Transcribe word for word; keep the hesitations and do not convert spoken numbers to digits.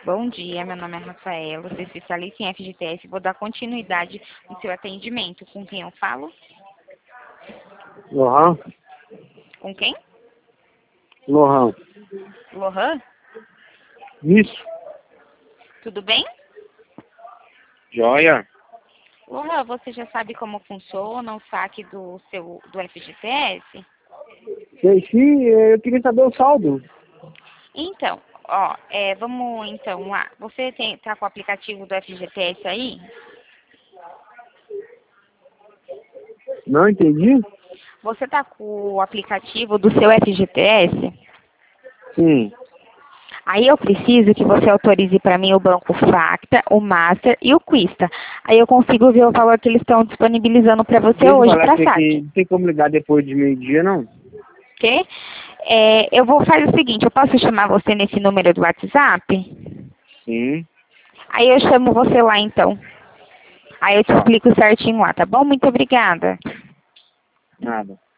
Bom dia, meu nome é Rafaela, sou especialista em F G T S e vou dar continuidade no seu atendimento. Com quem eu falo? Lohan? Com quem? Lohan. Lohan? Isso. Tudo bem? Joia. Lohan, você já sabe como funciona o saque do seu do F G T S? Sei sim, eu queria saber o saldo. Então, ó, é, vamos então lá. Você tem, tá com o aplicativo do F G T S aí? Não entendi? Você tá com o aplicativo do seu F G T S? Sim. Aí eu preciso que você autorize para mim o Banco Facta, o Master e o Quista. Aí eu consigo ver o valor que eles estão disponibilizando para você Deixa eu hoje falar para pra você que saque. não tem como ligar depois de meio-dia, não? Ok? É, eu vou fazer o seguinte, eu posso chamar você nesse número do WhatsApp? Sim. Aí eu chamo você lá então. Aí eu te explico certinho lá, tá bom? Muito obrigada. Nada.